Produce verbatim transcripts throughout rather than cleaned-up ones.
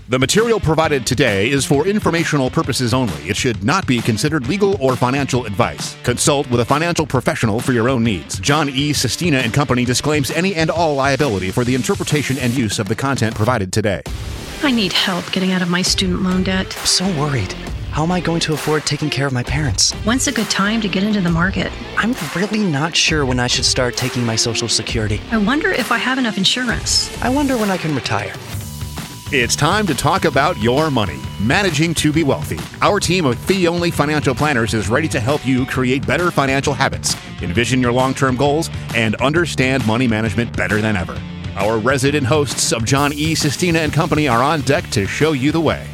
The material provided today is for informational purposes only. It should not be considered legal or financial advice. Consult with a financial professional for your own needs. John E. Sestina and Company disclaims any and all liability for the interpretation and use of the content provided today. I need help getting out of my student loan debt. I'm so worried. How am I going to afford taking care of my parents? When's a good time to get into the market? I'm really not sure when I should start taking my Social Security. I wonder if I have enough insurance. I wonder when I can retire. It's time to talk about your money, managing to be wealthy. Our team of fee-only financial planners is ready to help you create better financial habits, envision your long-term goals, and understand money management better than ever. Our resident hosts of John E. Sestina and Company are on deck to show you the way.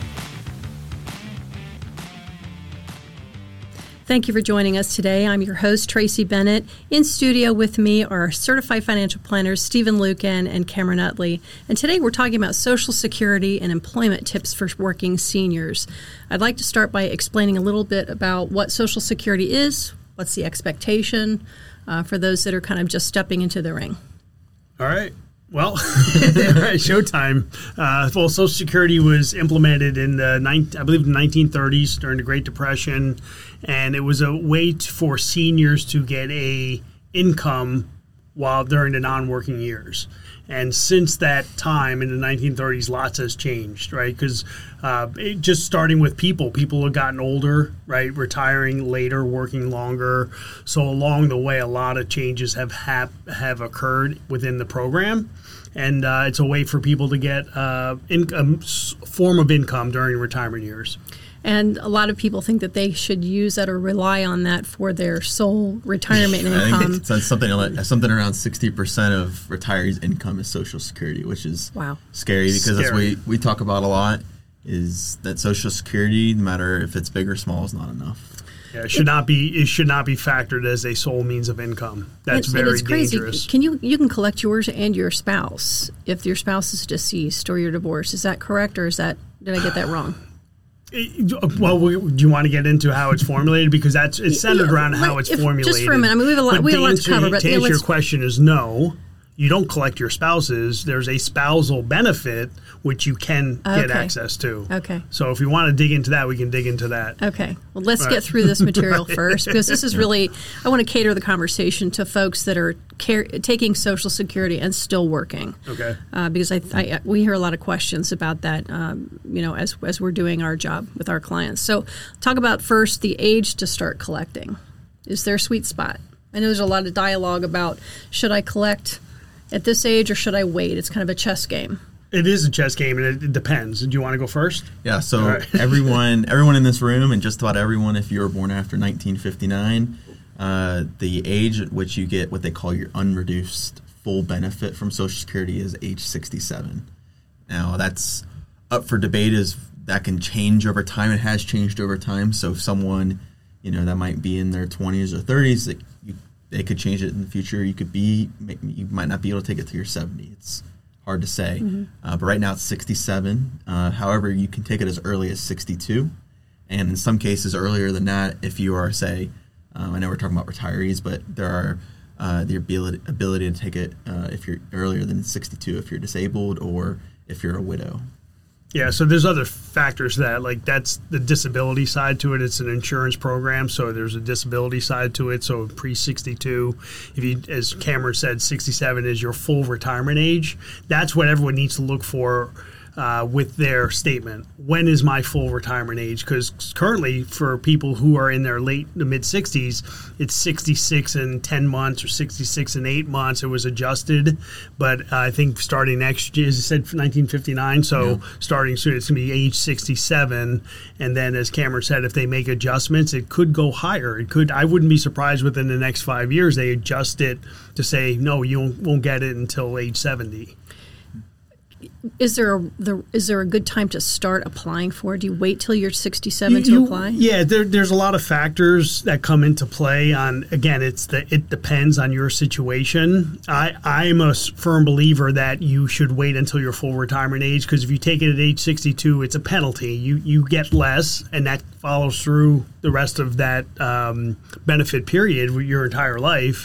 Thank you for joining us today. I'm your host, Tracy Bennett. In studio with me are certified financial planners Stephen Lucan and Cameron Utley. And today we're talking about Social Security and employment tips for working seniors. I'd like to start by explaining a little bit about what Social Security is, what's the expectation uh, for those that are kind of just stepping into the ring. All right. Well, all right, showtime. Uh, well, Social Security was implemented in the, I believe, the nineteen thirties during the Great Depression, and it was a way to, for seniors to get a income while during the non-working years. And since that time in the nineteen thirties, lots has changed, right? Because uh, just starting with people, people have gotten older, right? Retiring later, working longer. So along the way, a lot of changes have hap- have occurred within the program. And uh, it's a way for people to get uh, income, form of income during retirement years. And a lot of people think that they should use that or rely on that for their sole retirement income. I think it's something like, something around sixty percent of retirees' income is Social Security, which is wow. scary because scary. that's what we, we talk about a lot, is that Social Security, no matter if it's big or small, is not enough. Yeah, it should not be. It should not be factored as a sole means of income. That's and, very and it's crazy. dangerous. Can you you can collect yours and your spouse if your spouse is deceased or you're divorced? Is that correct, or is that did I get that wrong? Well, we, do you want to get into how it's formulated? Because that's it's centered yeah, around how it's if, formulated. Just for a minute, I mean, we have a lot. But we have a lot answer, to cover. But to yeah, answer your let's, question is no. You don't collect your spouses. There's a spousal benefit which you can get okay. access to. Okay. So if you want to dig into that, we can dig into that. Okay. Well, let's right. get through this material first, because this is really, I want to cater the conversation to folks that are care, taking Social Security and still working. Okay. Uh, because I, I we hear a lot of questions about that, um, you know, as as we're doing our job with our clients. So talk about first the age to start collecting. Is there a sweet spot? I know there's a lot of dialogue about should I collect at this age or should I wait? It's kind of a chess game. It is a chess game, and it, it depends. Do you want to go first? Yeah, so right. everyone everyone in this room, and just about everyone, if you were born after nineteen fifty-nine, uh, the age at which you get what they call your unreduced full benefit from Social Security is age sixty-seven. Now, that's up for debate. Is that can change over time. It has changed over time. So if someone, you know, that might be in their twenties or thirties, that you, they could change it in the future. You could be, you might not be able to take it to your seventy. It's hard to say. Mm-hmm. Uh, but right now it's sixty-seven. Uh, however, you can take it as early as sixty-two. And in some cases earlier than that, if you are, say, um, I know we're talking about retirees, but there are uh, the ability, ability to take it uh, if you're earlier than sixty-two, if you're disabled or if you're a widow. Yeah, so there's other factors that, like, that's the disability side to it. It's an insurance program, so there's a disability side to it. So pre sixty-two, if you, as Cameron said, sixty-seven is your full retirement age. That's what everyone needs to look for uh, with their statement. When is my full retirement age? Because currently, for people who are in their late to mid sixties, it's sixty-six and ten months or sixty-six and eight months. It was adjusted, but uh, I think starting next year, as I said, nineteen fifty-nine. So yeah. starting soon, it's going to be age sixty-seven. And then, as Cameron said, if they make adjustments, it could go higher. It could. I wouldn't be surprised within the next five years they adjust it to say no, you won't, won't get it until age seventy. Is there a the, is there a good time to start applying for it? Do you wait till you're sixty-seven you, to you, apply? Yeah, there, there's a lot of factors that come into play. On again, it's the it depends on your situation. I I'm a firm believer that you should wait until your full retirement age, because if you take it at age sixty-two, it's a penalty. You you get less, and that follows through the rest of that um, benefit period, your entire life.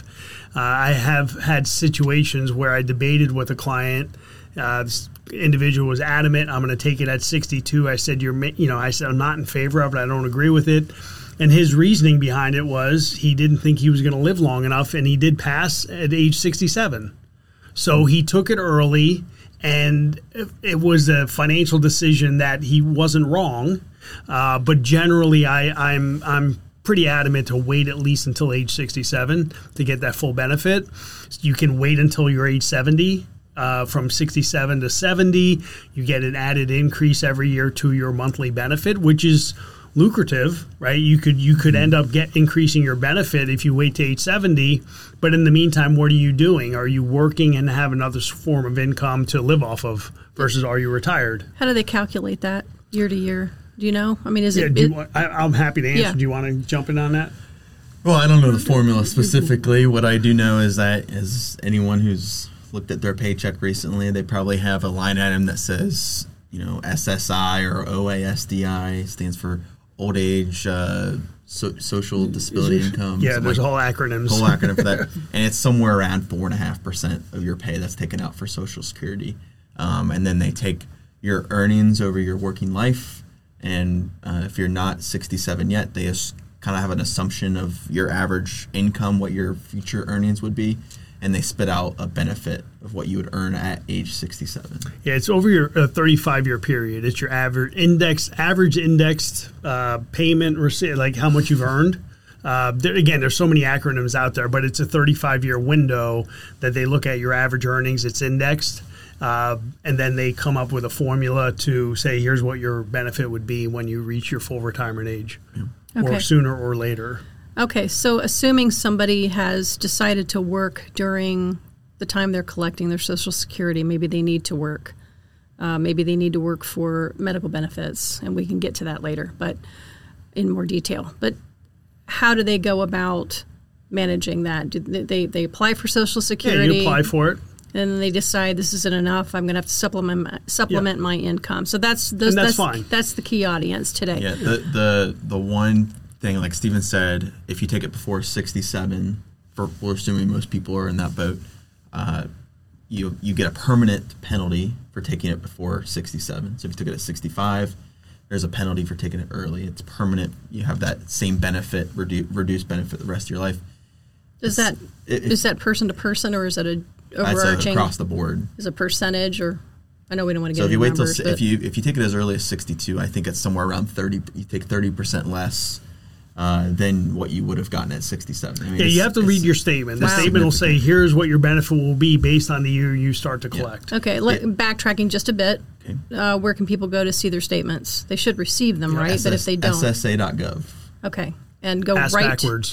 Uh, I have had situations where I debated with a client. Uh, this individual was adamant, I'm going to take it at sixty-two. I said, "You're, you know, I said I'm not in favor of it. I don't agree with it." And his reasoning behind it was he didn't think he was going to live long enough, and he did pass at age sixty-seven. So he took it early, and it was a financial decision that he wasn't wrong. Uh, but generally, I, I'm I'm pretty adamant to wait at least until age sixty-seven to get that full benefit. You can wait until you're age seventy. Uh, from sixty-seven to seventy, you get an added increase every year to your monthly benefit, which is lucrative, right? You could you could end up get increasing your benefit if you wait to age seventy. But in the meantime, what are you doing? Are you working and have another form of income to live off of versus are you retired? How do they calculate that year to year? Do you know? I mean, is yeah, it? do you it want, I, I'm happy to answer. Yeah. Do you want to jump in on that? Well, I don't know the formula specifically. What I do know is that as anyone who's looked at their paycheck recently, they probably have a line item that says, you know, S S I or O A S D I, stands for old age uh, so, social disability income. Yeah, there's like, whole acronyms. Whole acronym for that, and it's somewhere around four and a half percent of your pay that's taken out for Social Security, um, and then they take your earnings over your working life, and uh, if you're not sixty-seven yet, they kind of have an assumption of your average income, what your future earnings would be. And they spit out a benefit of what you would earn at age sixty-seven. Yeah, it's over your uh, thirty-five year period. It's your average index, average indexed uh, payment receipt, like how much you've earned. Uh, there, again, there's so many acronyms out there, but it's a thirty-five year window that they look at your average earnings. It's indexed, uh, and then they come up with a formula to say, here's what your benefit would be when you reach your full retirement age, yeah. Okay. or sooner or later. Okay, so assuming somebody has decided to work during the time they're collecting their Social Security, maybe they need to work. Uh, maybe they need to work for medical benefits, and we can get to that later, but in more detail. But how do they go about managing that? Do they, they apply for Social Security? Yeah, you apply for it. And then they decide this isn't enough. I'm going to have to supplement supplement yeah. my income. So that's those, and that's, that's fine. That's the key audience today. Yeah, the the the one thing, like Stephen said, if you take it before sixty-seven, for, we're assuming most people are in that boat, uh, you you get a permanent penalty for taking it before sixty-seven. So if you took it at sixty-five, there's a penalty for taking it early. It's permanent. You have that same benefit, redu- reduced benefit the rest of your life. Is that it, is that person to person, or is it a overarching? It's across the board. Is a percentage, or I know we don't want to get so if into you wait numbers, till if you if you take it as early as sixty-two, I think it's somewhere around thirty. You take thirty percent less uh, than what you would have gotten at sixty-seven. I mean, yeah, you have to read your statement. The wow. statement will say, here's what your benefit will be based on the year you start to collect. Yeah. Okay, let, yeah. backtracking just a bit. Okay. Uh, where can people go to see their statements? They should receive them, yeah. right? S S, but if they don't, S S A dot gov. Okay, and go Ask right backwards.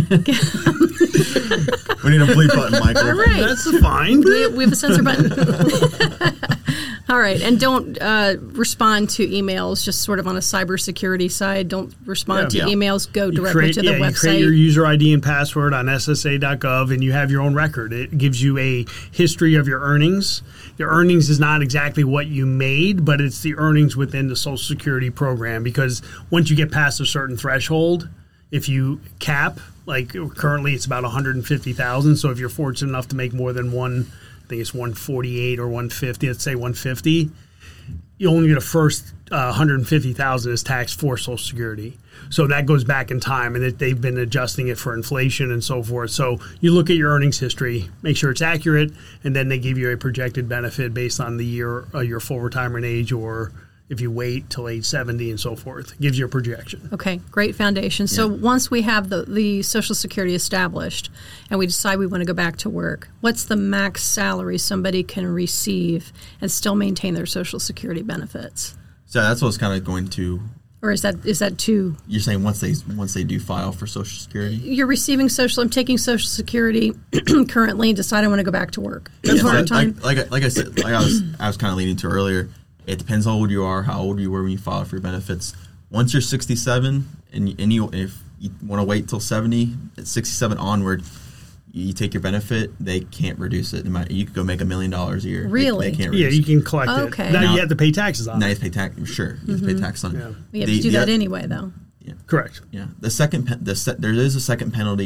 We need a bleep button, Michael. All right. That's fine. We, we have a censor button. All right, and don't uh, respond to emails just sort of on a cybersecurity side. Don't respond yeah, to yeah. emails. Go directly create, to the yeah, website. You create your user I D and password on S S A dot gov, and you have your own record. It gives you a history of your earnings. Your earnings is not exactly what you made, but it's the earnings within the Social Security program, because once you get past a certain threshold, if you cap, like currently it's about one hundred fifty thousand dollars, so if you're fortunate enough to make more than one, I think it's one forty-eight or one fifty, let's say one fifty, you only get a first uh, one hundred fifty thousand dollars is taxed for Social Security. So that goes back in time, and it, they've been adjusting it for inflation and so forth. So you look at your earnings history, make sure it's accurate, and then they give you a projected benefit based on the year, uh, your full retirement age, or if you wait till age seventy and so forth. It gives you a projection. Okay, great foundation. So yeah. once we have the, the Social Security established and we decide we want to go back to work, what's the max salary somebody can receive and still maintain their Social Security benefits? So that's what I was kind of going to... Or is that is that too... You're saying once they once they do file for Social Security? You're receiving Social... I'm taking Social Security currently and decide I want to go back to work. That's yeah, what so time. Like, like, like I said, like I was, I was kind of leading to earlier, it depends how old you are, how old you were when you filed for your benefits. Once you're sixty-seven, and, and you, if you want to wait till seventy, at sixty-seven onward, you take your benefit, they can't reduce it. You could go make a million dollars a year. Really? They, they can't Yeah, reduce you can collect okay. it. Now, now you have to pay taxes on now it. you have to pay tax. Sure, you have mm-hmm. to pay tax on it. Yeah. We have the, to do the, that anyway, though. Yeah. Correct. Yeah. The second, the se- there is a second penalty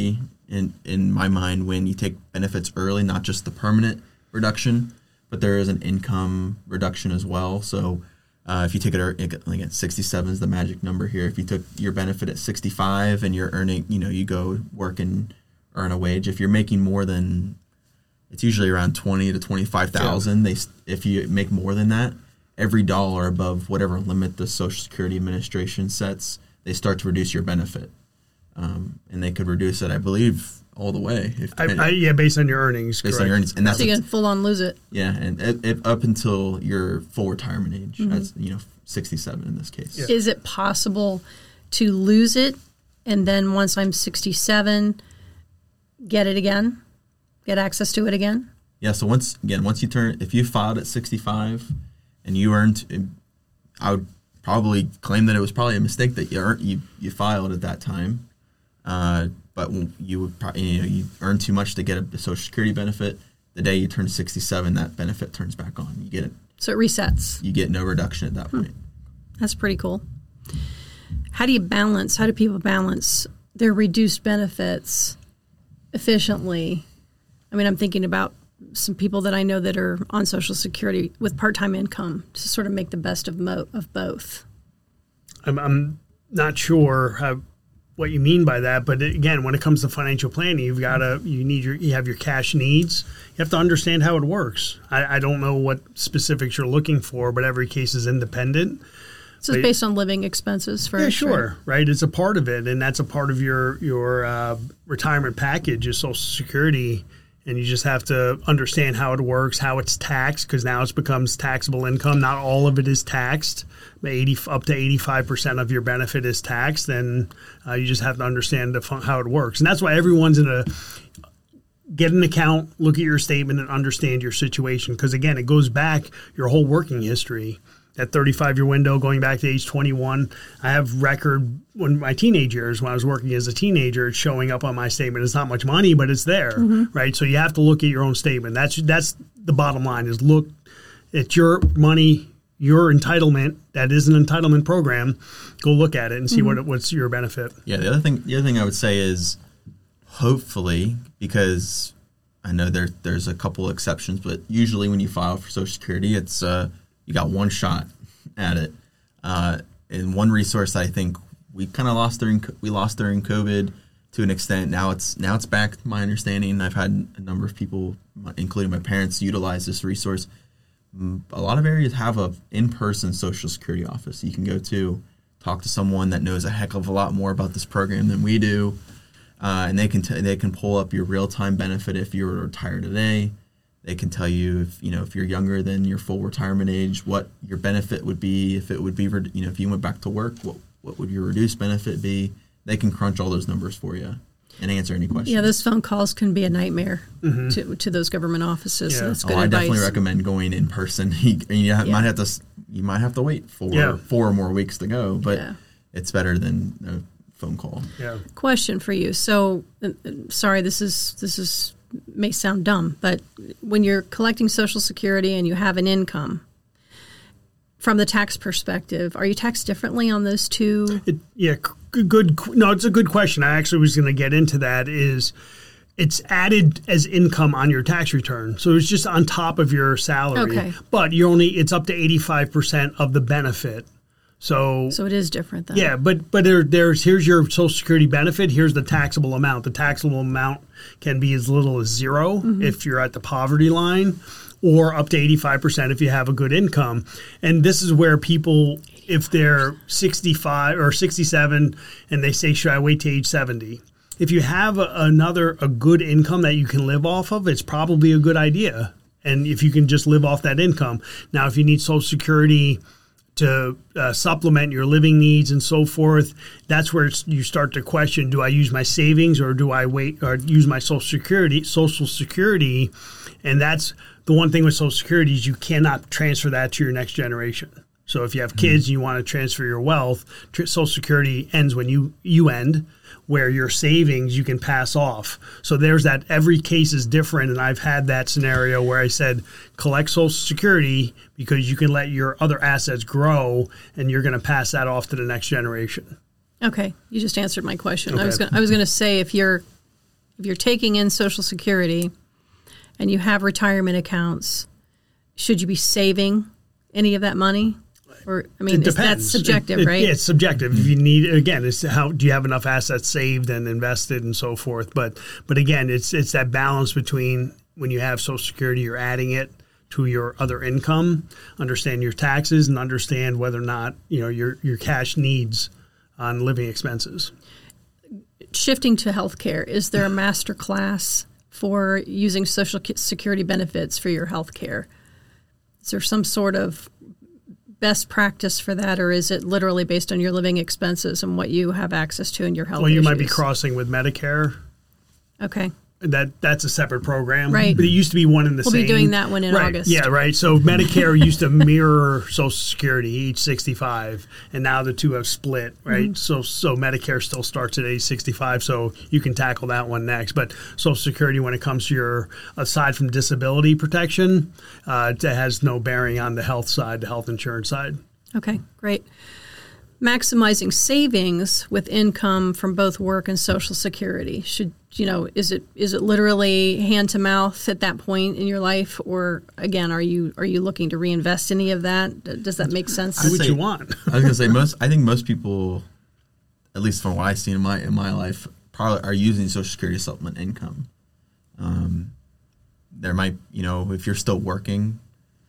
in in my mind when you take benefits early, not just the permanent reduction, but there is an income reduction as well. So uh, if you take it, again, sixty-seven is the magic number here. If you took your benefit at sixty-five and you're earning, you know, you go work and earn a wage. If you're making more than, it's usually around twenty to twenty-five thousand. They, if you make more than that, every dollar above whatever limit the Social Security Administration sets, they start to reduce your benefit. Um, and they could reduce it, I believe, all the way. If I, I, yeah, based on your earnings. Based correct. on your earnings, and that's So you can full on lose it. Yeah, and it, it, up until your full retirement age, mm-hmm. that's you know sixty-seven in this case. Yeah. Is it possible to lose it and then once I'm sixty-seven, get it again, get access to it again? Yeah. So once again, once you turn, if you filed at sixty-five and you earned, I would probably claim that it was probably a mistake that you earned, you you filed at that time. Uh, but you would probably, you know, you earn too much to get a Social Security benefit. The day you turn sixty-seven, that benefit turns back on. You get it. So it resets. You get no reduction at that point. Hmm. That's pretty cool. How do you balance, how do people balance their reduced benefits efficiently? I mean, I'm thinking about some people that I know that are on Social Security with part-time income to sort of make the best of mo- of both. I'm, I'm not sure how, what you mean by that, but again, when it comes to financial planning, you've got to you need your you have your cash needs. You have to understand how it works. I, I don't know what specifics you're looking for, but every case is independent. So it's based on living expenses for yeah, sure, right? It's a part of it, and that's a part of your your uh, retirement package is Social Security. And you just have to understand how it works, how it's taxed, because now it becomes taxable income. Not all of it is taxed. eighty up to eighty-five percent of your benefit is taxed. Then uh, you just have to understand the, how it works. And that's why everyone's in a get an account, look at your statement, and understand your situation. Because, again, it goes back your whole working history. That thirty-five-year window going back to age twenty-one. I have record when my teenage years, when I was working as a teenager, it's showing up on my statement. It's not much money, but it's there, mm-hmm. right? So you have to look at your own statement. That's that's the bottom line is look at your money, your entitlement. That is an entitlement program. Go look at it and see mm-hmm. what what's your benefit. Yeah, the other thing the other thing I would say is hopefully, because I know there there's a couple exceptions, but usually when you file for Social Security, it's uh, you got one shot at it. Uh, and one resource I think we kind of lost during we lost during COVID to an extent. Now it's now it's back. My understanding. I've had a number of people, including my parents, utilize this resource. A lot of areas have a in-person Social Security office you can go to, talk to someone that knows a heck of a lot more about this program than we do, uh, and they can t- they can pull up your real-time benefit if you were to retire today. They can tell you if you know if you're younger than your full retirement age, what your benefit would be. If it would be, you know, if you went back to work, what what would your reduced benefit be? They can crunch all those numbers for you and answer any questions. Yeah, those phone calls can be a nightmare mm-hmm. to to those government offices. Yeah. So that's good oh, advice. I definitely recommend going in person. you you yeah. might have to you might have to wait for yeah. four or more weeks to go, but yeah. it's better than a phone call. Yeah. Question for you. So, uh, sorry, this is this is. may sound dumb, but when you're collecting Social Security and you have an income, from the tax perspective, are you taxed differently on those two? It, yeah, good, good. No, it's a good question. I actually was going to get into that. Is it's added as income on your tax return, so it's just on top of your salary. Okay. But you only it's up to eighty-five percent of the benefit. So, so it is different then. Yeah, but but there, there's here's your Social Security benefit. Here's the taxable amount. The taxable amount can be as little as zero mm-hmm. if you're at the poverty line, or up to eighty-five percent if you have a good income. And this is where people, if they're sixty-five or sixty-seven and they say, should I wait to age seventy? If you have a, another a good income that you can live off of, it's probably a good idea. And if you can just live off that income. Now, if you need Social Security to uh, supplement your living needs and so forth, that's where it's, you start to question, do I use my savings or do I wait or use my Social Security? Social Security, and that's the one thing with Social Security is you cannot transfer that to your next generation. So if you have kids and you want to transfer your wealth, Social Security ends when you, you end, where your savings you can pass off. So there's that. Every case is different, and I've had that scenario where I said collect Social Security because you can let your other assets grow, and you're going to pass that off to the next generation. Okay, you just answered my question. Okay. I was gonna, I was going to say if you're if you're taking in Social Security and you have retirement accounts, should you be saving any of that money? Or, I mean, it is, depends. that's subjective, it, it, right? Yeah, it's subjective. If you need, again, it's how do you have enough assets saved and invested and so forth. But but again, it's it's that balance between when you have Social Security, you're adding it to your other income, understand your taxes, and understand whether or not you know your your cash needs on living expenses. Shifting to healthcare, is there a master class for using Social Security benefits for your healthcare? Is there some sort of best practice for that, or is it literally based on your living expenses and what you have access to in your health Well, you issues? might be crossing with Medicare. Okay. That that's a separate program, Right. But it used to be one in the We'll same. be doing that one in right. August. Yeah, right. So Medicare used to mirror Social Security, age sixty-five, and now the two have split, right? Mm-hmm. So so Medicare still starts at age sixty-five, so you can tackle that one next. But Social Security, when it comes to your, aside from disability protection, uh, it has no bearing on the health side, the health insurance side. Okay, great. Maximizing savings with income from both work and Social Security. Should, you know, is it is it literally hand to mouth at that point in your life, or again, are you are you looking to reinvest any of that? Does that make sense? Do what say- you want. I was gonna say most. I think most people, at least from what I've seen in my in my life, probably are using Social Security to supplement income. Um, there might, you know, if you're still working,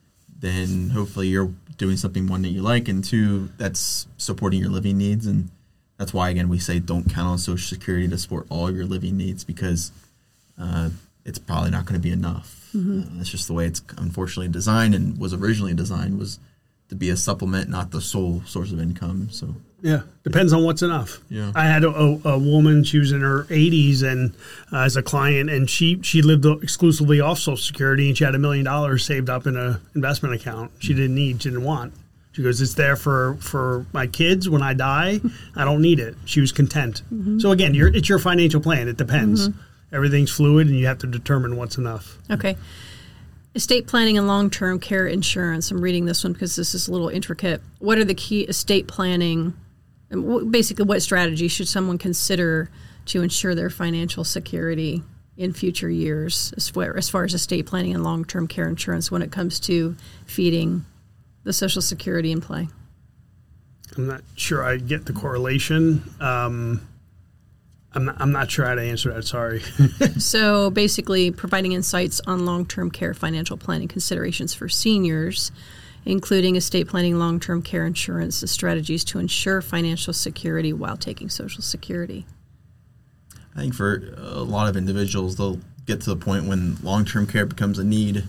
then hopefully you're doing something, one, that you like, and two, that's supporting your living needs. And that's why, again, we say don't count on Social Security to support all of your living needs, because uh, it's probably not going to be enough. Mm-hmm. Uh, that's just the way it's unfortunately designed, and was originally designed was to be a supplement, not the sole source of income. So Yeah, depends on what's enough. Yeah. I had a, a, a woman, she was in her eighties and uh, as a client, and she, she lived exclusively off Social Security, and she had a million dollars saved up in an investment account she didn't need, she didn't want. She goes, it's there for, for my kids when I die. I don't need it. She was content. Mm-hmm. So again, you're, it's your financial plan. It depends. Mm-hmm. Everything's fluid, and you have to determine what's enough. Okay. Estate planning and long-term care insurance. I'm reading this one because this is a little intricate. What are the key estate planning, and basically what strategy should someone consider to ensure their financial security in future years as far as, far as estate planning and long-term care insurance when it comes to feeding the Social Security in play? I'm not sure I get the correlation. Um, I'm not, I'm not sure how to answer that. Sorry. So basically providing insights on long-term care financial planning considerations for seniors, including estate planning, long-term care insurance, and strategies to ensure financial security while taking Social Security. I think for a lot of individuals, they'll get to the point when long-term care becomes a need.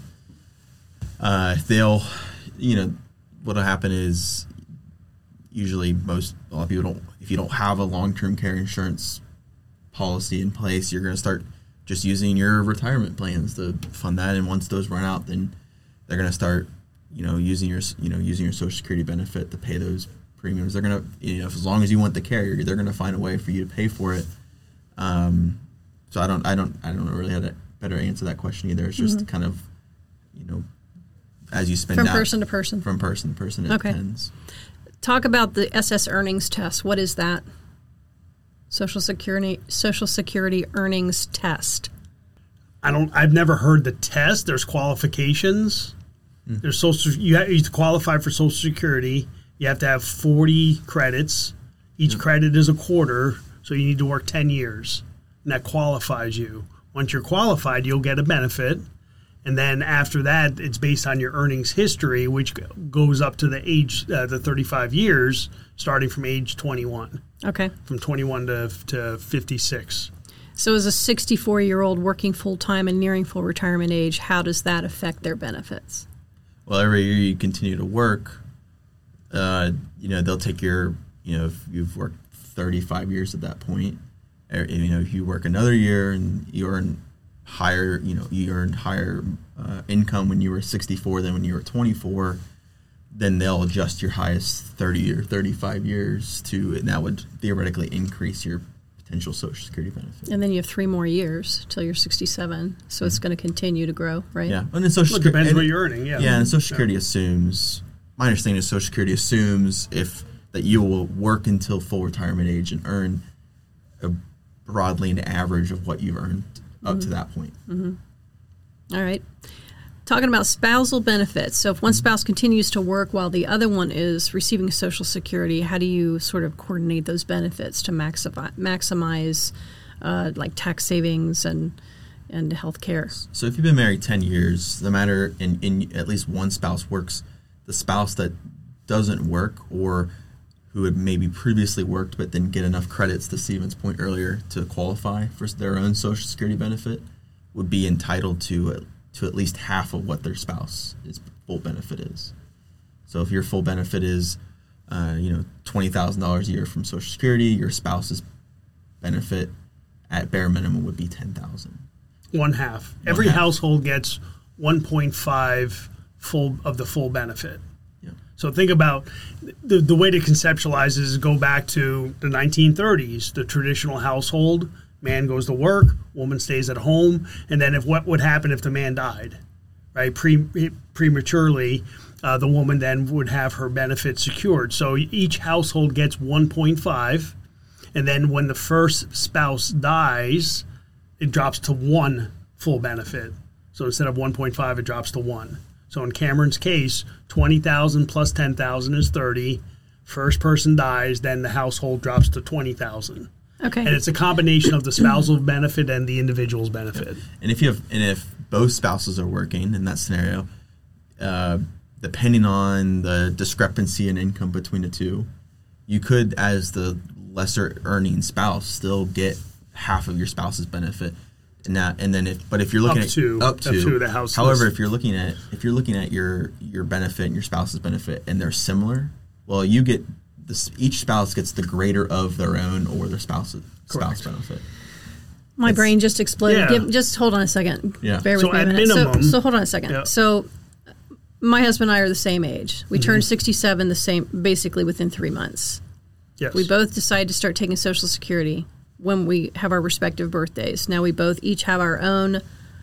Uh, they'll, you know, what'll happen is usually most, a lot of people don't, if you don't have a long-term care insurance policy in place, you're going to start just using your retirement plans to fund that. And once those run out, then they're going to start, you know, using your, you know, using your Social Security benefit to pay those premiums. They're going to, you know, as long as you want the care, they're going to find a way for you to pay for it. Um, so I don't, I don't, I don't know really how to better answer that question either. It's just mm-hmm. kind of, you know, as you spend from out, person to person. From person to person, it okay. depends. Talk about the S S earnings test. What is that? Social Security Social Security earnings test. I don't. I've never heard the test. There's qualifications. Mm. There's social. You have you to qualify for Social Security. You have to have forty credits. Each mm. credit is a quarter, so you need to work ten years, and that qualifies you. Once you're qualified, you'll get a benefit, and then after that, it's based on your earnings history, which goes up to the age, uh, the thirty-five years, starting from age twenty-one. Okay. From twenty-one to to fifty-six. So as a sixty-four-year-old working full-time and nearing full retirement age, how does that affect their benefits? Well, every year you continue to work, uh, you know, they'll take your, you know, if you've worked thirty-five years at that point, or, you know, if you work another year and you earn higher, you know, you earned higher uh, income when you were sixty-four than when you were twenty-four, then they'll adjust your highest thirty or thirty-five years to, and that would theoretically increase your potential Social Security benefit. And then you have three more years till you're sixty-seven, so mm-hmm. it's going to continue to grow, right? Yeah, and then Social well, it Security depends and, what you're earning. Yeah, yeah, and Social Security yeah. assumes. My understanding is Social Security assumes if that you will work until full retirement age and earn a broadly an average of what you've earned up Mm-hmm. to that point. Mm-hmm. All right. Talking about spousal benefits. So if one spouse continues to work while the other one is receiving Social Security, how do you sort of coordinate those benefits to maximize, maximize uh, like tax savings and and health care? So if you've been married ten years, no matter in, in at least one spouse works, the spouse that doesn't work or who had maybe previously worked but didn't get enough credits, to Stephen's point earlier, to qualify for their own Social Security benefit would be entitled to a, to at least half of what their spouse's full benefit is. So if your full benefit is, uh, you know, twenty thousand dollars a year from Social Security, your spouse's benefit at bare minimum would be ten thousand dollars. One half. One Every half. household gets one point five full of the full benefit. Yeah. So think about the the way to conceptualize is go back to the nineteen thirties, the traditional household. Man goes to work, woman stays at home, and then if what would happen if the man died, right? Pre, prematurely, uh, the woman then would have her benefits secured. So each household gets one point five, and then when the first spouse dies, it drops to one full benefit. So instead of one point five, it drops to one. So in Cameron's case, twenty thousand plus ten thousand is thirty. First person dies, then the household drops to twenty thousand. Okay. And it's a combination of the spousal benefit and the individual's benefit. And if you have, and if both spouses are working in that scenario, uh, depending on the discrepancy in income between the two, you could, as the lesser earning spouse, still get half of your spouse's benefit. And that, and then if, but if you're looking up to, at up to, up to the house. however, list. if you're looking at if you're looking at your your benefit and your spouse's benefit, and they're similar, well, you get this. Each spouse gets the greater of their own or their spouse's spouse benefit. My It's, brain just exploded. Yeah. Give, just hold on a second. Yeah. Bear with So me a at minute. minimum- so, so hold on a second. Yeah. So my husband and I are the same age. We Mm-hmm. turned sixty-seven the same, basically within three months. Yes. We both decided to start taking Social Security when we have our respective birthdays. Now we both each have our own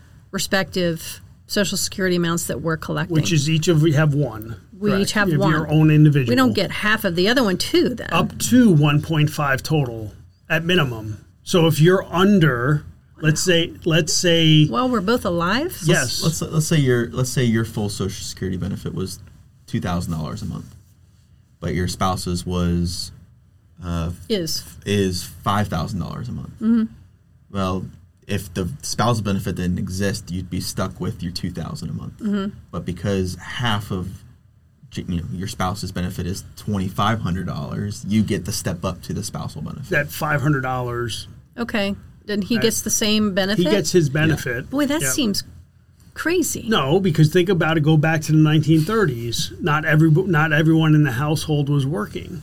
respective Social Security amounts that we're collecting. Which is each of we have one. we Correct. each have If one. Your own individual. We don't get half of the other one too. Then up to one point five total at minimum. So if you're under, let's say, let's say, while we're both alive. yes, Let's let's say your let's say your full Social Security benefit was two thousand dollars a month, but your spouse's was uh, Is is five thousand dollars a month. Mm-hmm. Well, if the spousal benefit didn't exist, you'd be stuck with your two thousand a month. Mm-hmm. But because half of you know your spouse's benefit is twenty five hundred dollars, you get the step up to the spousal benefit. that five hundred dollars, okay. Then he Right. gets the same benefit. he gets his benefit. Boy, that Yeah. seems crazy. No, because think about it. Go back to the nineteen thirties. Not every not everyone in the household was working,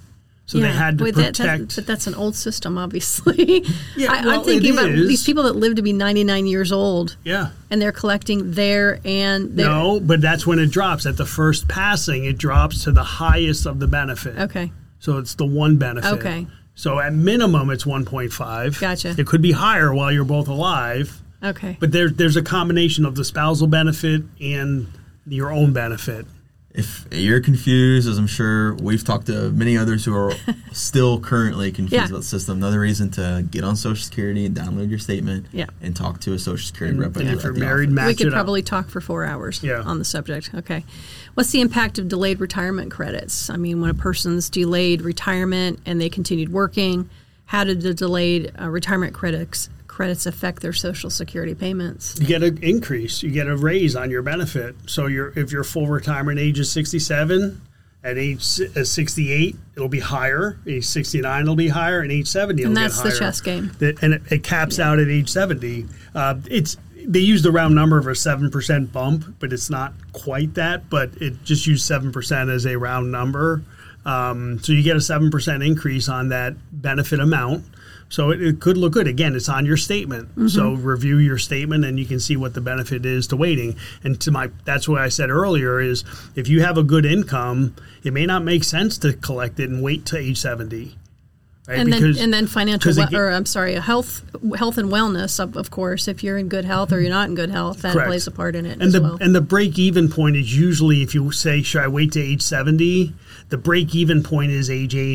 so they had to Boy, that- protect. that, but that's an old system, obviously. Yeah, I, well, I'm thinking it about is. these people that live to be ninety-nine years old, yeah. and they're collecting their and their. No, but that's when it drops. At the first passing, it drops to the highest of the benefit. Okay. So it's the one benefit. Okay. So at minimum, it's one point five. Gotcha. It could be higher while you're both alive, Okay. but there, there's a combination of the spousal benefit and your own benefit. If you're confused, as I'm sure we've talked to many others who are still currently confused Yeah. about the system, another reason to get on Social Security and download your statement Yeah. and talk to a Social Security And, rep. and at if the- you're at the married, office. match we could it probably up. talk for four hours Yeah. on the subject. Okay. What's the impact of delayed retirement credits? I mean, when a person's delayed retirement and they continued working, how did the delayed uh, retirement credits credits affect their Social Security payments? You get an increase. You get a raise on your benefit. So you're, if your full retirement age is sixty-seven, at age si- uh, sixty-eight, it'll be higher. Age sixty-nine, it'll be higher. And age seventy, And it'll that's get the higher. chess game. That, and it, it caps out at age seventy. Uh, it's they use the round number of a seven percent bump, but it's not quite that. But it just used seven percent as a round number. Um, so you get a seven percent increase on that benefit amount. So it, it could look good. Again, it's on your statement. Mm-hmm. So review your statement and you can see what the benefit is to waiting. And to my, that's what I said earlier is if you have a good income, it may not make sense to collect it and wait till age seventy. Right? And Because- then, and then financial, because it we- ge- or I'm sorry, health, health and wellness. Of, of course, if you're in good health or you're not in good health, that Correct. plays a part in it and as the well. and the break even point is usually if you say should I wait to age seventy, the break even point is age eighty.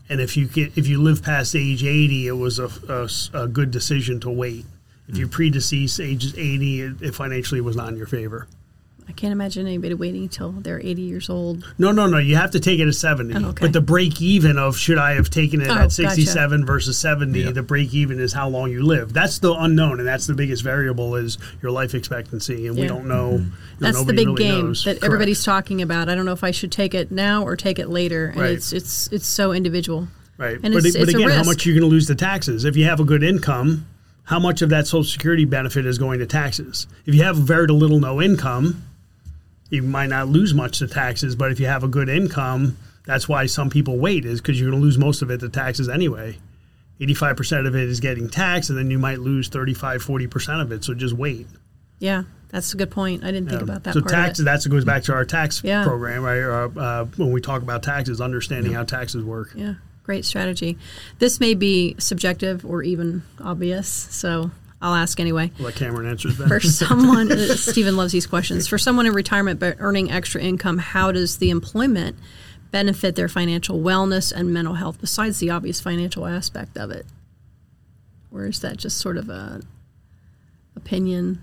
And if you get, if you live past age eighty, it was a, a, a good decision to wait. If you predeceased age eighty, it, it financially was not in your favor. I can't imagine anybody waiting until they're eighty years old. No, no, no. You have to take it at seventy. Oh, okay. But the break even of should I have taken it Oh, at sixty-seven gotcha. versus seventy, Yeah. the break even is how long you live. That's the unknown, and that's the biggest variable is your life expectancy, and we Yeah. don't know. You know, That's the nobody big really game knows. that Correct. everybody's talking about. I don't know if I should take it now or take it later, and Right. it's it's it's so individual. Right. And but it's, but it's a again, how risk. much are you going to lose to taxes? If you have a good income, how much of that Social Security benefit is going to taxes? If you have very little no income, you might not lose much to taxes. But if you have a good income, that's why some people wait, is because you're going to lose most of it to taxes anyway. eighty-five percent of it is getting taxed, and then you might lose thirty-five, forty percent of it. So just wait. Yeah, that's a good point. I didn't think Um, about that so part taxes, of it. that goes back to our tax Yeah. program, right? Or, uh, when we talk about taxes, understanding how taxes work. Yeah, great strategy. This may be subjective or even obvious, so I'll ask anyway. I'll let Cameron answer that. For someone, uh, Stephen loves these questions. For someone in retirement but earning extra income, how does the employment benefit their financial wellness and mental health besides the obvious financial aspect of it? Or is that just sort of a opinion?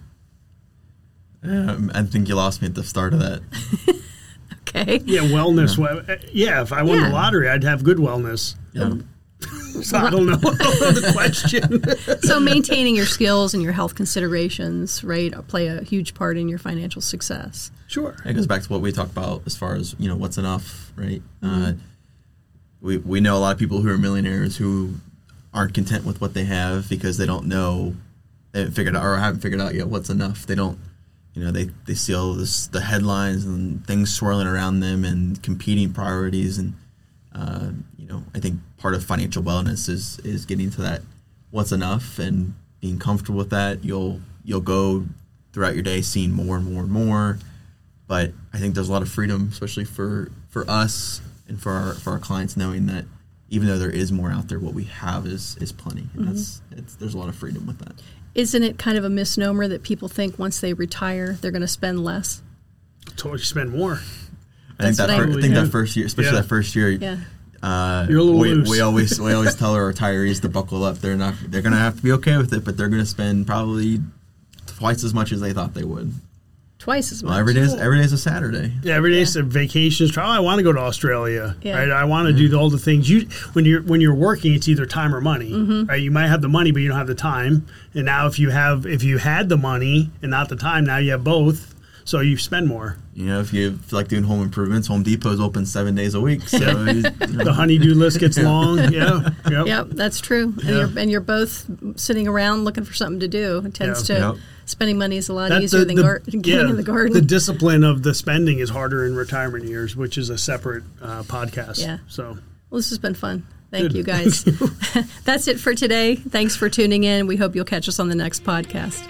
Um, I think you lost me at the start of that. Okay. Yeah, wellness. Well, uh, yeah, if I won Yeah. the lottery, I'd have good wellness. Yeah. So I don't know the question. So maintaining your skills and your health considerations, right, play a huge part in your financial success. Sure. It goes back to what we talked about as far as, you know, what's enough, right? Uh, we we know a lot of people who are millionaires who aren't content with what they have because they don't know, they haven't figured out or haven't figured out yet what's enough. They don't, you know, they, they see all this, the headlines and things swirling around them and competing priorities. And, uh, you know, I think part of financial wellness is, is getting to that what's enough and being comfortable with that. You'll, you'll go throughout your day seeing more and more and more. But I think there's a lot of freedom, especially for, for us and for our for our clients, knowing that even though there is more out there, what we have is is plenty, and that's it's, there's a lot of freedom with that. Isn't it kind of a misnomer that people think once they retire, they're going to spend less? Totally spend more. I think That's that what fir- I- I think Yeah. that first year, especially Yeah. that first year, Yeah. uh, You're a little we, loose. we always we always tell our retirees to buckle up. They're not they're going to have to be okay with it, but they're going to spend probably twice as much as they thought they would. Twice as much. Well, every day is every day is a Saturday. Yeah, every day's Yeah. a vacations. Try. I want to go to Australia. Yeah. Right. I want to do all the things. You when you're when you're working, it's either time or money. Mm-hmm. Right. You might have the money, but you don't have the time. And now, if you have if you had the money and not the time, now you have both. So you spend more. You know, if you feel like doing home improvements, Home Depot's open seven days a week. So you, you know, The honey-do list gets long. Yeah. Yep. Yep, that's true. And Yeah. you're and you're both sitting around looking for something to do. It tends Yeah. to Yep. spending money is a lot That- easier the- than the- gar- getting yeah, in the garden. The discipline of the spending is harder in retirement years, which is a separate uh, podcast. Yeah. So Well, this has been fun. Thank Good. you, guys. That's it for today. Thanks for tuning in. We hope you'll catch us on the next podcast.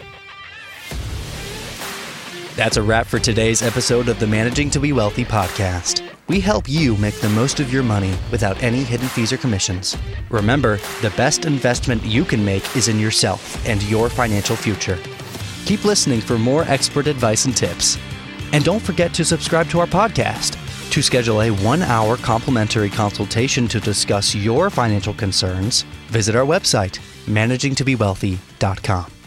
That's a wrap for today's episode of the Managing to Be Wealthy podcast. We help you make the most of your money without any hidden fees or commissions. Remember, the best investment you can make is in yourself and your financial future. Keep listening for more expert advice and tips. And don't forget to subscribe to our podcast. To schedule a one-hour complimentary consultation to discuss your financial concerns, visit our website, managing to be wealthy dot com.